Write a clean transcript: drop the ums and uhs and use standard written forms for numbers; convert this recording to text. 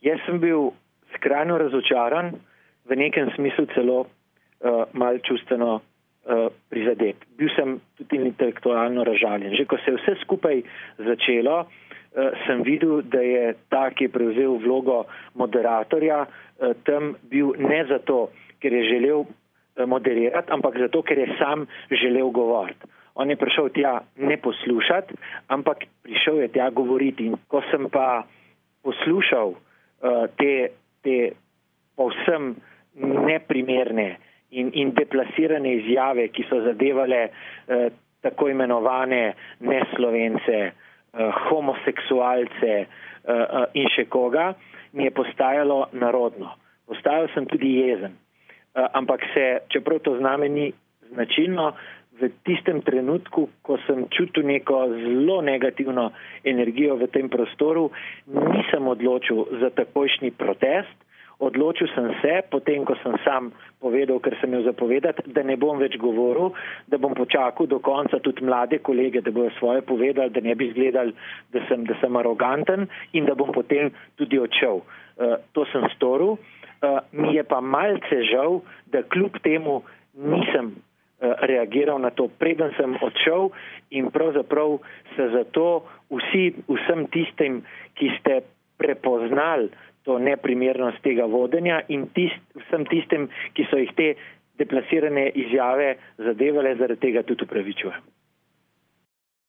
Jaz sem bil skrajno razočaran, v nekem smislu celo malo čustveno prizadet. Bil sem tudi intelektualno razžaljen. Že ko se je vse skupaj začelo, sem videl, da je ta, ki je prevzel vlogo moderatorja, tam bil ne zato, ker je želel moderirati, ampak zato, ker je sam želel govoriti. On je prišel tja ne poslušati, ampak prišel je tja govoriti. In ko sem pa poslušal te povsem neprimerne in deplasirane izjave, ki so zadevale tako imenovane neslovence, homoseksualce in še koga, mi je postajalo narodno. Postajal sem tudi jezen. Ampak čeprav to zame ni značilno, v tistem trenutku, ko sem čutil neko zelo negativno energijo v tem prostoru, nisem odločil za takojšnji protest. Odločil sem se, potem, ko sem sam povedal, ker sem imel zapovedati, da ne bom več govoril, da bom počakal do konca tudi mlade kolege, da bojo svoje povedali, da ne bi izgledali, da sem aroganten in da bom potem tudi odšel. To sem storil. Mi je pa malce žal, da kljub temu nisem reagiral na to, preden sem odšel in pravzaprav se zato vsem tistim, ki ste prepoznali to neprimernost tega vodenja in vsem tistim, ki so jih te deplasirane izjave zadevale, zaradi tega tudi upravičujem.